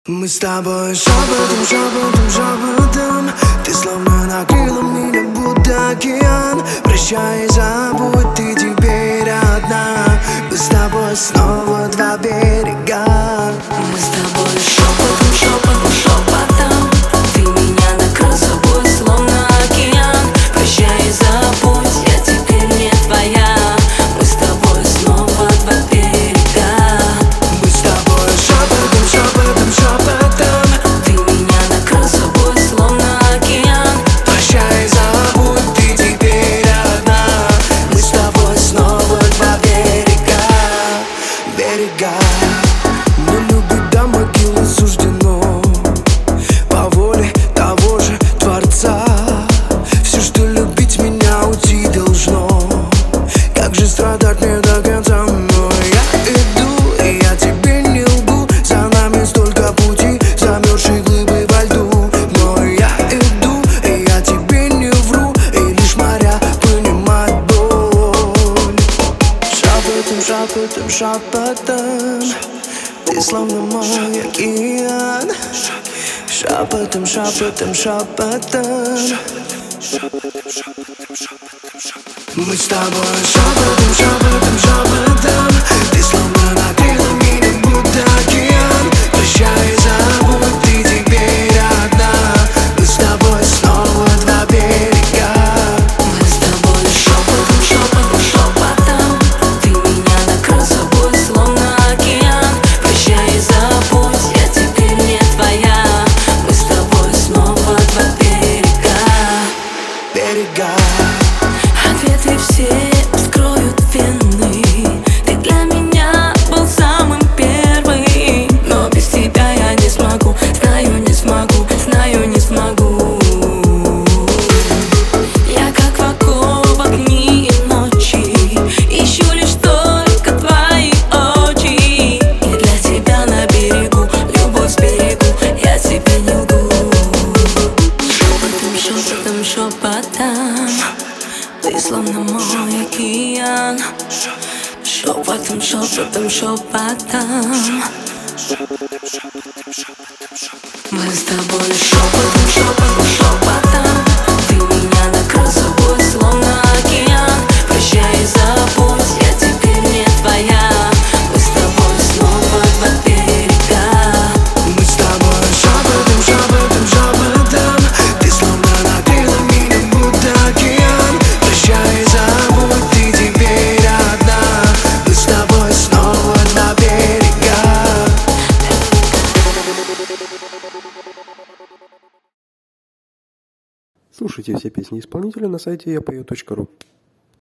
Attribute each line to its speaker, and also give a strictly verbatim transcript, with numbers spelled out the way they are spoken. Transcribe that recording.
Speaker 1: Мы с тобой шепотом, шепотом, шепотом. Ты словно накрыла меня, будто океан. Прощай и забудь, ты теперь одна. Мы с тобой снова два берега.
Speaker 2: Мы с тобой шепотом, шепотом, шепотом. Ты меня накрыл собой, словно океан. Прощай и забудь, я теперь не твоя. Мы с тобой снова два берега.
Speaker 1: Мы с тобой шепотом, шепотом, шепотом.
Speaker 2: Ты меня накрыл собой, словно океан.
Speaker 1: Прощай и забудь, ты теперь одна. Мы с тобой снова два берега. Берега. Но любить до могилы суждено по воле того же Творца. Все, что любить меня уйти должно. Как же страдать мне до конца? Но я иду, и я тебе не лгу. За нами столько пути, замерзшие глыбы во льду. Но я иду, и я тебе не вру. И лишь моря понимают боль. Шепотом, шепотом, шепотом. Ты словно мой океан. Шепотом, шепотом, шепотом. Мы с тобой шепотом, шепотом, шепотом. Ты словно накрыла меня, будто океан. Прощай и забудь, ты теперь одна. Мы с тобой снова два берега.
Speaker 2: Мы с тобой шепотом, шепотом, шепотом. Ты меня накрыл собой, словно океан. Прощай и забудь, я теперь не твоя. Мы с тобой снова два берега.
Speaker 1: Берега.
Speaker 2: Ответы все вскроют вены. Ты для меня был самым первым. Но без тебя я не смогу. Знаю, не смогу, знаю, не смогу. Я как в оковах дни и ночи. Ищу лишь только твои очи. И для тебя на берегу любовь сберегу. Я тебе не лгу. Шепотом, шепотом, шепотом. Ты словно мой океан. Шепотом, шепотом, шепотом. Мы с тобой шепотом, шепотом, шепотом. Ты меня накрыл собой, словно океан. Прощай и забудь, я теперь не твоя. Мы с тобой снова два берега.
Speaker 1: Мы с тобой шепотом, шепотом, шепотом. Ты словно накрыла меня, будто океан. Прощай и забудь, ты теперь одна. Мы с тобой снова два берега.
Speaker 3: Слушайте все песни исполнителя на сайте я пою точка ру.